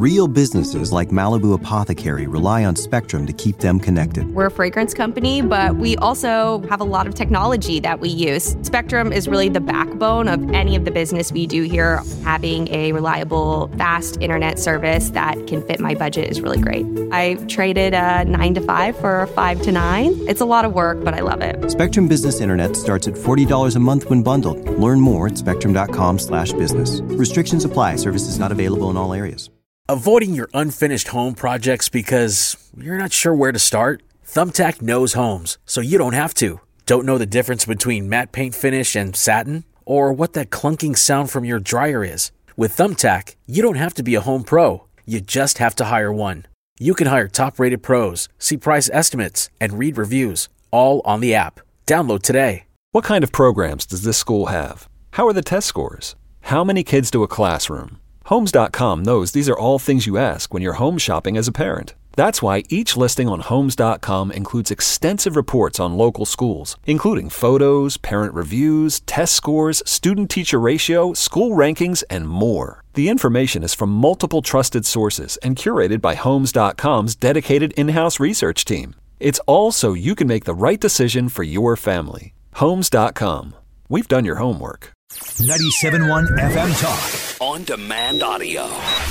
Real businesses like Malibu Apothecary rely on Spectrum to keep them connected. We're a fragrance company, but we also have a lot of technology that we use. Spectrum is really the backbone of any of the business we do here. Having a reliable, fast internet service that can fit my budget is really great. I traded a 9 to 5 for a 5 to 9. It's a lot of work, but I love it. Spectrum Business Internet starts at $40 a month when bundled. Learn more at spectrum.com/business. Restrictions apply. Services not available in all areas. Avoiding your unfinished home projects because you're not sure where to start? Thumbtack knows homes, so you don't have to. Don't know the difference between matte paint finish and satin? Or what that clunking sound from your dryer is? With Thumbtack, you don't have to be a home pro. You just have to hire one. You can hire top-rated pros, see price estimates, and read reviews, all on the app. Download today. What kind of programs does this school have? How are the test scores? How many kids to a classroom? Homes.com knows these are all things you ask when you're home shopping as a parent. That's why each listing on Homes.com includes extensive reports on local schools, including photos, parent reviews, test scores, student-teacher ratio, school rankings, and more. The information is from multiple trusted sources and curated by Homes.com's dedicated in-house research team. It's all so you can make the right decision for your family. Homes.com. We've done your homework. 97.1 FM Talk. On demand audio.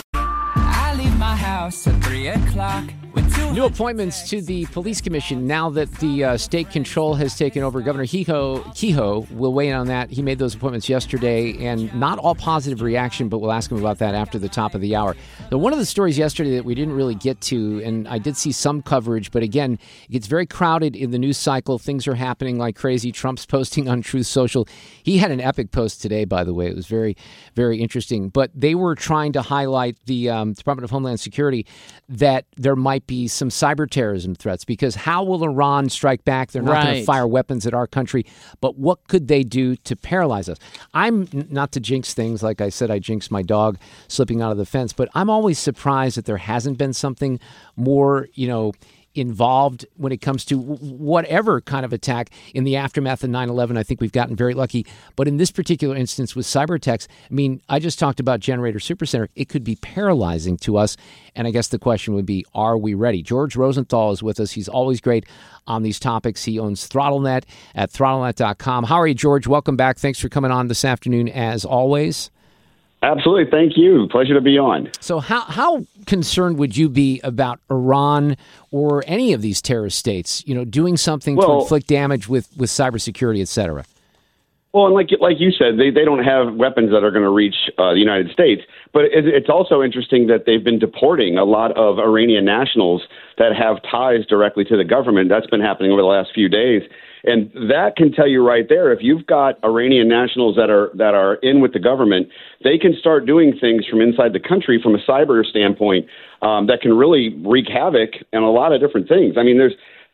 I leave my house at 3 o'clock. New appointments to the police commission now that the state control has taken over. Governor Kehoe will weigh in on that. He made those appointments yesterday, and not all positive reaction, but we'll ask him about that after the top of the hour. So one of the stories yesterday that we didn't really get to, and I did see some coverage, but again, it gets very crowded in the news cycle. Things are happening like crazy. Trump's posting on Truth Social. He had an epic post today, by the way. It was very, very interesting. But they were trying to highlight the Department of Homeland Security that there might be some cyber terrorism threats, because how will Iran strike back? They're not going to fire weapons at our country, but what could they do to paralyze us? I'm not to jinx things. Like I said, I jinxed my dog slipping out of the fence, but I'm always surprised that there hasn't been something more, involved when it comes to whatever kind of attack. In the aftermath of 9/11, I think we've gotten very lucky. But in this particular instance with cyber attacks, I just talked about Generator Supercenter. It could be paralyzing to us. And I guess the question would be, are we ready? George Rosenthal is with us. He's always great on these topics. He owns ThrottleNet at throttlenet.com. How are you, George? Welcome back. Thanks for coming on this afternoon, as always. Absolutely. Thank you. Pleasure to be on. So how concerned would you be about Iran or any of these terrorist states, doing something to inflict damage with cybersecurity, et cetera? Well, and like you said, they don't have weapons that are going to reach the United States. But it's also interesting that they've been deporting a lot of Iranian nationals that have ties directly to the government. That's been happening over the last few days. And that can tell you right there, if you've got Iranian nationals that are in with the government, they can start doing things from inside the country from a cyber standpoint that can really wreak havoc and a lot of different things. There's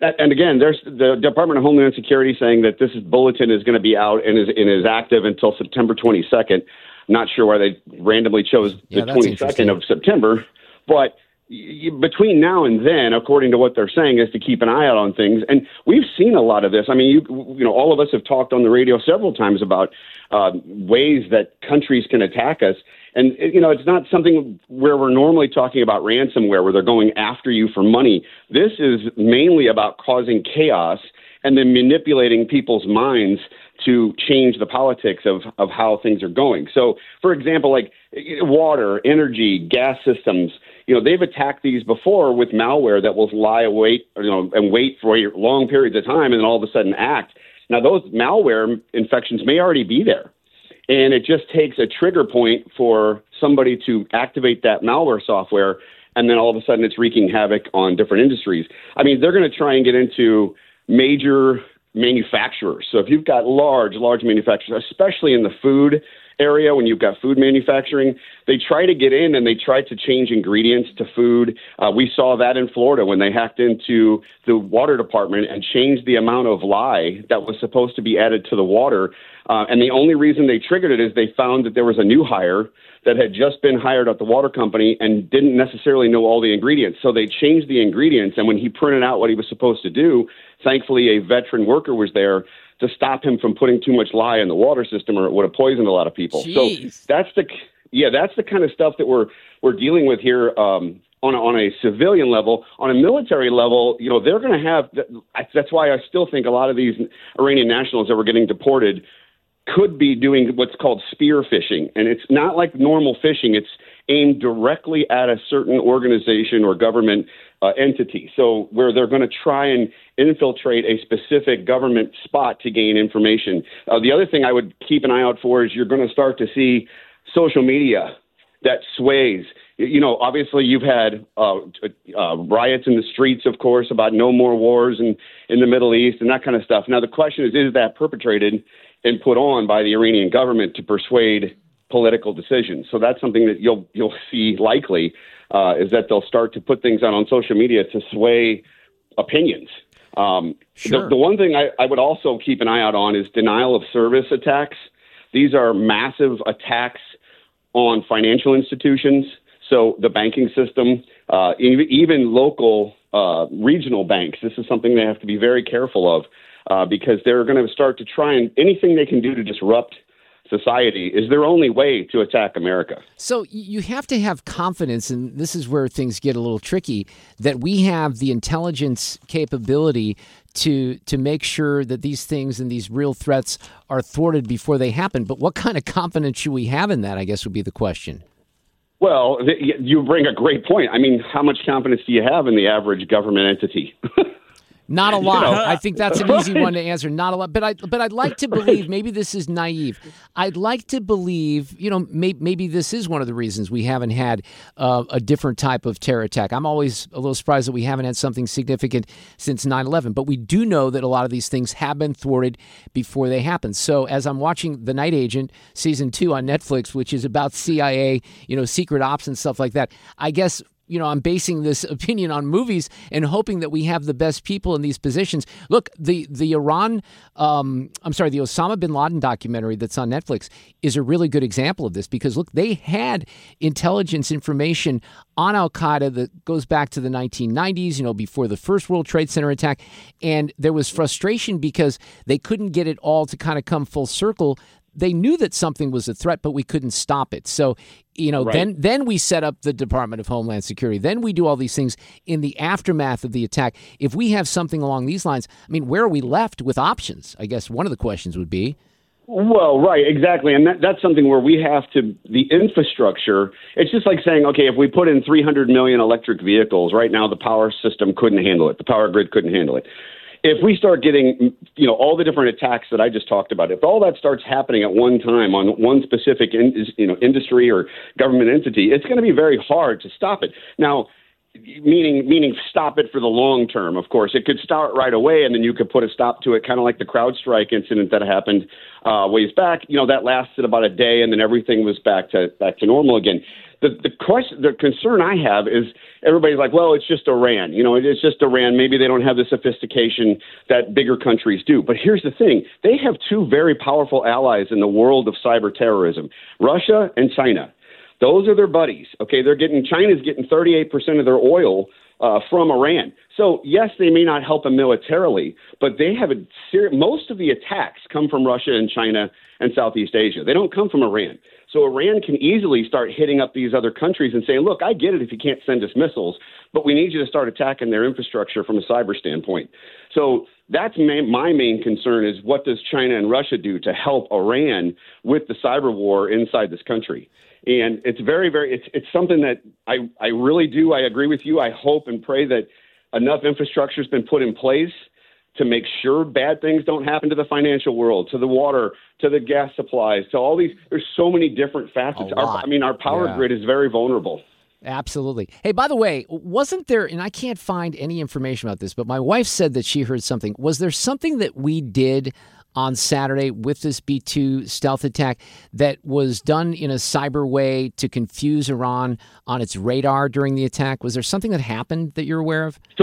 the Department of Homeland Security saying that this bulletin is going to be out and is active until September 22nd. Not sure why they randomly chose the 22nd of September, but between now and then, according to what they're saying, is to keep an eye out on things. And we've seen a lot of this. All of us have talked on the radio several times about ways that countries can attack us. And, it's not something where we're normally talking about ransomware, where they're going after you for money. This is mainly about causing chaos and then manipulating people's minds to change the politics of how things are going. So, for example, like water, energy, gas systems, they've attacked these before with malware that will lie await, and wait for long periods of time and then all of a sudden act. Now, those malware infections may already be there. And it just takes a trigger point for somebody to activate that malware software, and then all of a sudden it's wreaking havoc on different industries. They're going to try and get into major manufacturers. So if you've got large manufacturers, especially in the food area, when you've got food manufacturing, they try to get in and they try to change ingredients to food. We saw that in Florida when they hacked into the water department and changed the amount of lye that was supposed to be added to the water. And the only reason they triggered it is they found that there was a new hire that had just been hired at the water company and didn't necessarily know all the ingredients. So they changed the ingredients. And when he printed out what he was supposed to do, thankfully a veteran worker was there to stop him from putting too much lye in the water system, or it would have poisoned a lot of people. Jeez. So that's the kind of stuff that we're dealing with here on a civilian level. On a military level, they're going to have. That's why I still think a lot of these Iranian nationals that were getting deported could be doing what's called spear phishing, and it's not like normal phishing. It's aimed directly at a certain organization or government entity. So where they're going to try and infiltrate a specific government spot to gain information. The other thing I would keep an eye out for is you're going to start to see social media that sways. Obviously you've had riots in the streets, of course, about no more wars in the Middle East and that kind of stuff. Now, the question is that perpetrated and put on by the Iranian government to persuade political decisions? So that's something that you'll see likely is that they'll start to put things out on social media to sway opinions. Sure. The one thing I would also keep an eye out on is denial of service attacks. These are massive attacks on financial institutions. So the banking system, even local regional banks, this is something they have to be very careful of because they're going to start to try and anything they can do to disrupt society is their only way to attack America. So you have to have confidence, and this is where things get a little tricky, that we have the intelligence capability to make sure that these things and these real threats are thwarted before they happen. But what kind of confidence should we have in that, I guess, would be the question. Well, you bring a great point. I mean, how much confidence do you have in the average government entity? Not a lot. I think that's an easy one to answer. Not a lot. But I'd like to believe, maybe this is naive. I'd like to believe, maybe this is one of the reasons we haven't had a different type of terror attack. I'm always a little surprised that we haven't had something significant since 9/11. But we do know that a lot of these things have been thwarted before they happen. So as I'm watching The Night Agent season 2 on Netflix, which is about CIA, secret ops and stuff like that, I guess I'm basing this opinion on movies and hoping that we have the best people in these positions. Look, the Osama bin Laden documentary that's on Netflix is a really good example of this because, look, they had intelligence information on al-Qaeda that goes back to the 1990s, before the first World Trade Center attack. And there was frustration because they couldn't get it all to kind of come full circle. They knew that something was a threat, but we couldn't stop it. So, right. Then we set up the Department of Homeland Security. Then we do all these things in the aftermath of the attack. If we have something along these lines, where are we left with options? I guess one of the questions would be. Well, right, exactly. And that's something where we have to, the infrastructure, it's just like saying, okay, if we put in 300 million electric vehicles, right now the power system couldn't handle it. The power grid couldn't handle it. If we start getting, all the different attacks that I just talked about, if all that starts happening at one time on one specific, industry or government entity, it's going to be very hard to stop it. Now, meaning stop it for the long term, of course. It could start right away, and then you could put a stop to it, kind of like the CrowdStrike incident that happened ways back. That lasted about a day, and then everything was back to normal again. The concern I have is everybody's like, well, it's just Iran. It's just Iran. Maybe they don't have the sophistication that bigger countries do. But here's the thing. They have two very powerful allies in the world of cyber terrorism, Russia and China. Those are their buddies. Okay, China's getting 38% of their oil from Iran. So, yes, they may not help them militarily, but they have most of the attacks come from Russia and China and Southeast Asia. They don't come from Iran. So Iran can easily start hitting up these other countries and saying, look, I get it if you can't send us missiles, but we need you to start attacking their infrastructure from a cyber standpoint. So that's my main concern is what does China and Russia do to help Iran with the cyber war inside this country? And it's very, very, it's something that I really do. I agree with you. I hope and pray that enough infrastructure has been put in place to make sure bad things don't happen to the financial world, to the water, to the gas supplies, to all these. There's so many different facets. Our power grid is very vulnerable. Absolutely. Hey, by the way, wasn't there, and I can't find any information about this, but my wife said that she heard something. Was there something that we did on Saturday with this B-2 stealth attack that was done in a cyber way to confuse Iran on its radar during the attack? Was there something that happened that you're aware of? So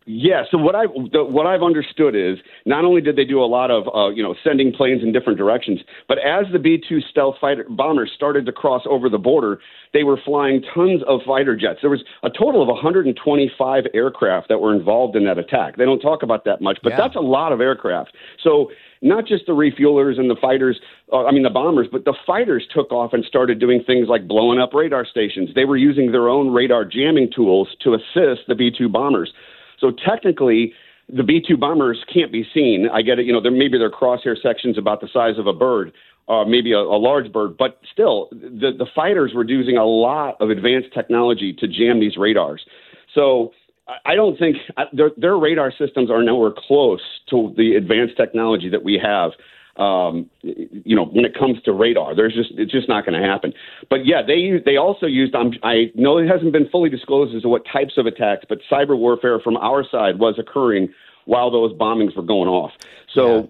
Yeah. So what I've understood is not only did they do a lot of sending planes in different directions, but as the B-2 stealth fighter bombers started to cross over the border, they were flying tons of fighter jets. There was a total of 125 aircraft that were involved in that attack. They don't talk about that much, but that's a lot of aircraft. So not just the refuelers and the fighters, the bombers, but the fighters took off and started doing things like blowing up radar stations. They were using their own radar jamming tools to assist the B-2 bombers. So technically, the B-2 bombers can't be seen. I get it. Maybe their crosshair section's about the size of a bird, maybe a large bird. But still, the fighters were using a lot of advanced technology to jam these radars. So I don't think their radar systems are nowhere close to the advanced technology that we have. When it comes to radar, it's just not going to happen. But yeah, they also used. I know it hasn't been fully disclosed as to what types of attacks, but cyber warfare from our side was occurring while those bombings were going off. So. Yeah.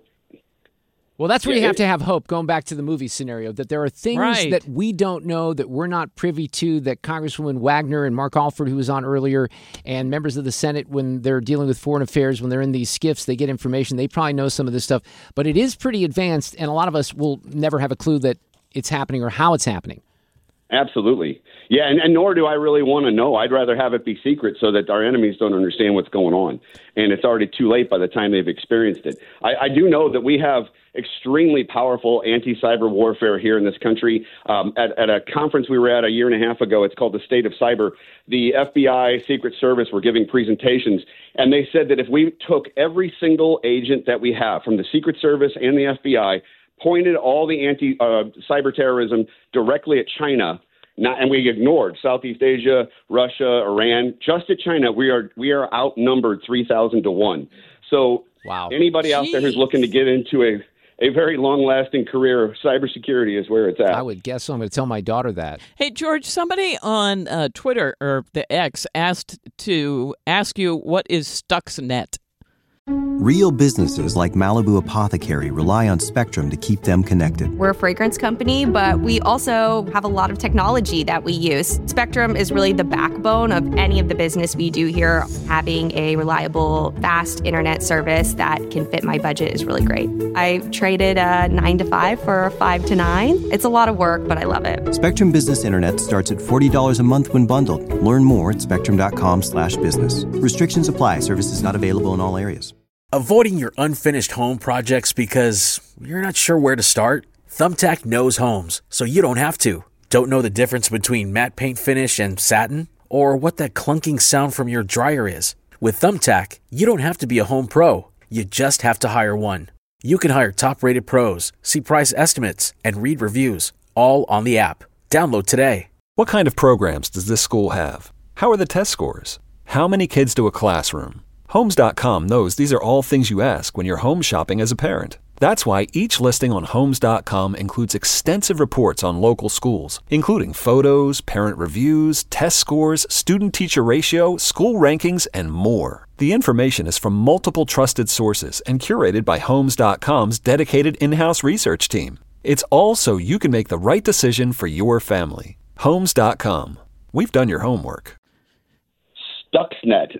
Well, that's where you have to have hope, going back to the movie scenario, that there are things that we don't know, that we're not privy to, that Congresswoman Wagner and Mark Alford, who was on earlier, and members of the Senate, when they're dealing with foreign affairs, when they're in these skiffs, they get information. They probably know some of this stuff. But it is pretty advanced, and a lot of us will never have a clue that it's happening or how it's happening. Absolutely. Yeah, and nor do I really want to know. I'd rather have it be secret so that our enemies don't understand what's going on. And it's already too late by the time they've experienced it. I do know that we have extremely powerful anti-cyber warfare here in this country. At a conference we were at a year and a half ago, it's called the State of Cyber, the FBI Secret Service were giving presentations, and they said that if we took every single agent that we have from the Secret Service and the FBI, pointed all the cyber terrorism directly at China, and we ignored Southeast Asia, Russia, Iran, just at China, we are outnumbered 3,000 to 1. So anybody out there who's looking to get into a very long-lasting career of cybersecurity is where it's at. I would guess so. I'm going to tell my daughter that. Hey, George, somebody on Twitter or the X asked to ask you, what is Stuxnet? Real businesses like Malibu Apothecary rely on Spectrum to keep them connected. We're a fragrance company, but we also have a lot of technology that we use. Spectrum is really the backbone of any of the business we do here. Having a reliable, fast internet service that can fit my budget is really great. I traded a 9 to 5 for a 5 to 9. It's a lot of work, but I love it. Spectrum Business Internet starts at $40 a month when bundled. Learn more at spectrum.com/business. Restrictions apply. Services not available in all areas. Avoiding your unfinished home projects because you're not sure where to start? Thumbtack knows homes, so you don't have to. Don't know the difference between matte paint finish and satin? Or what that clunking sound from your dryer is? With Thumbtack, you don't have to be a home pro. You just have to hire one. You can hire top-rated pros, see price estimates, and read reviews, all on the app. Download today. What kind of programs does this school have? How are the test scores? How many kids do a classroom? Homes.com knows these are all things you ask when you're home shopping as a parent. That's why each listing on Homes.com includes extensive reports on local schools, including photos, parent reviews, test scores, student-teacher ratio, school rankings, and more. The information is from multiple trusted sources and curated by Homes.com's dedicated in-house research team. It's all so you can make the right decision for your family. Homes.com. We've done your homework. Stuxnet.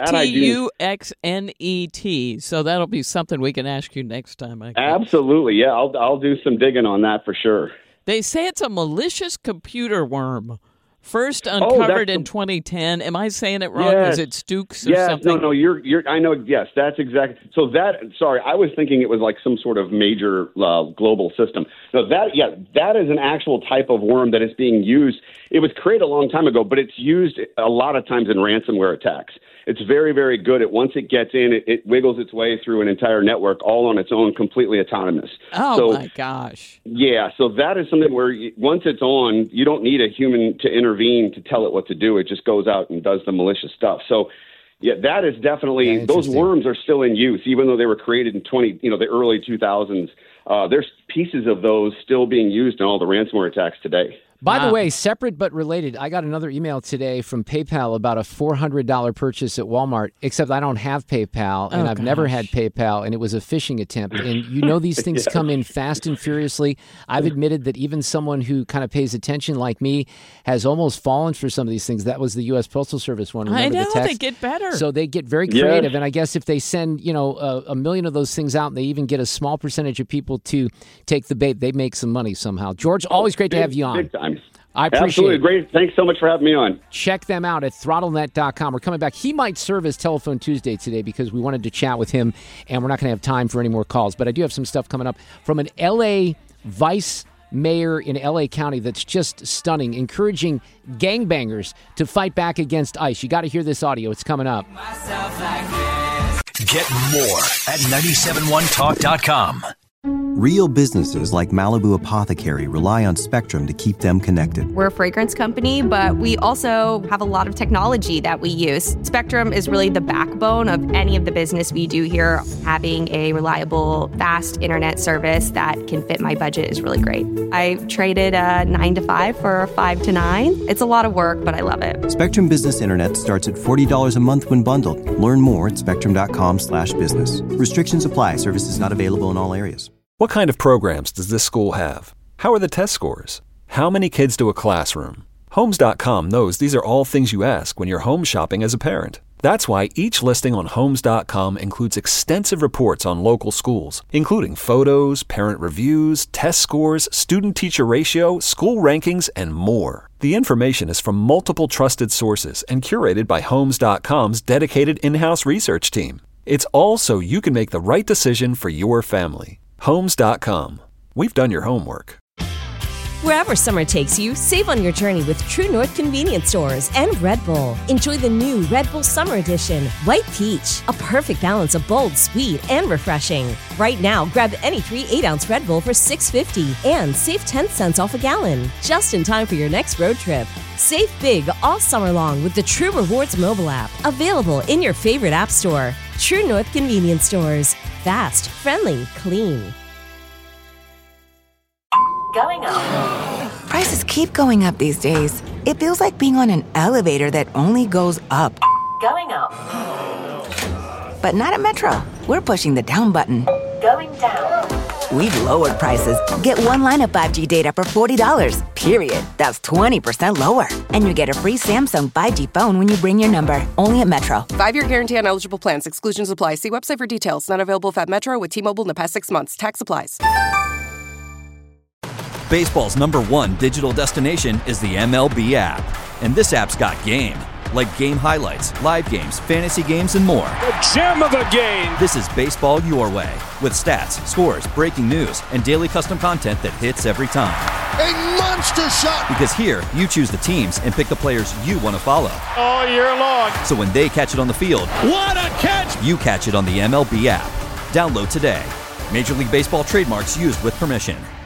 Stuxnet. So that'll be something we can ask you next time. Absolutely. Yeah, I'll do some digging on that for sure. They say it's a malicious computer worm. First uncovered in 2010. Am I saying it wrong? Yes. Is it Stooks or something? No, you're I know, yes, that's exactly. So sorry, I was thinking it was like some sort of major global system. No, that is an actual type of worm that is being used. It was created a long time ago, but it's used a lot of times in ransomware attacks. It's very, very good at once it gets in, it wiggles its way through an entire network all on its own, completely autonomous. My gosh. Yeah, so that is something where once it's on, you don't need a human to intervene to tell it what to do. It just goes out and does the malicious stuff. So yeah, that is definitely, those worms are still in use, even though they were created in the early 2000s. There's pieces of those still being used in all the ransomware attacks today. By the way, separate but related, I got another email today from PayPal about a $400 purchase at Walmart, except I don't have PayPal, and I've never had PayPal, and it was a phishing attempt. And you know these things come in fast and furiously. I've admitted that even someone who kind of pays attention like me has almost fallen for some of these things. That was the U.S. Postal Service one. Remember I know, the text? they get better. So they get very creative, and I guess if they send, a million of those things out, and they even get a small percentage of people to take the bait, they make some money somehow. George, always great to have you on. Big time. I appreciate Absolutely it. great. Thanks so much for having me on. Check them out at throttlenet.com. We're coming back. He might serve as Telephone Tuesday today because we wanted to chat with him, and we're not going to have time for any more calls. But I do have some stuff coming up from an L.A. vice mayor in L.A. County that's just stunning, encouraging gangbangers to fight back against ICE. You got to hear this audio. It's coming up. Get more at 971talk.com. Real businesses like Malibu Apothecary rely on Spectrum to keep them connected. We're a fragrance company, but we also have a lot of technology that we use. Spectrum is really the backbone of any of the business we do here. Having a reliable, fast internet service that can fit my budget is really great. I traded a 9 to 5 for a 5 to 9. It's a lot of work, but I love it. Spectrum Business Internet starts at $40 a month when bundled. Learn more at spectrum.com/business. Restrictions apply. Services not available in all areas. What kind of programs does this school have? How are the test scores? How many kids do a classroom? Homes.com knows these are all things you ask when you're home shopping as a parent. That's why each listing on Homes.com includes extensive reports on local schools, including photos, parent reviews, test scores, student-teacher ratio, school rankings, and more. The information is from multiple trusted sources and curated by Homes.com's dedicated in-house research team. It's all so you can make the right decision for your family. Homes.com. We've done your homework. Wherever summer takes you, save on your journey with True North Convenience Stores and Red Bull. Enjoy the new Red Bull Summer Edition, White Peach, a perfect balance of bold, sweet, and refreshing. Right now, grab any 3 8-ounce Red Bull for $6.50 and save 10 cents off a gallon. Just in time for your next road trip. Save big all summer long with the True Rewards mobile app, available in your favorite app store. True North Convenience Stores. Fast, friendly, clean. Going up. Prices keep going up these days. It feels like being on an elevator that only goes up. Going up. But not at Metro. We're pushing the down button. Going down. We've lowered prices. Get one line of 5G data for $40, period. That's 20% lower. And you get a free Samsung 5G phone when you bring your number. Only at Metro. 5-year guarantee on eligible plans. Exclusions apply. See website for details. Not available at Metro with T-Mobile in the past 6 months. Tax applies. Baseball's #1 digital destination is the MLB app. And this app's got game. Like game highlights, live games, fantasy games, and more. The gem of the game! This is baseball your way. With stats, scores, breaking news, and daily custom content that hits every time. A monster shot! Because here, you choose the teams and pick the players you want to follow. All year long. So when they catch it on the field, what a catch! You catch it on the MLB app. Download today. Major League Baseball trademarks used with permission.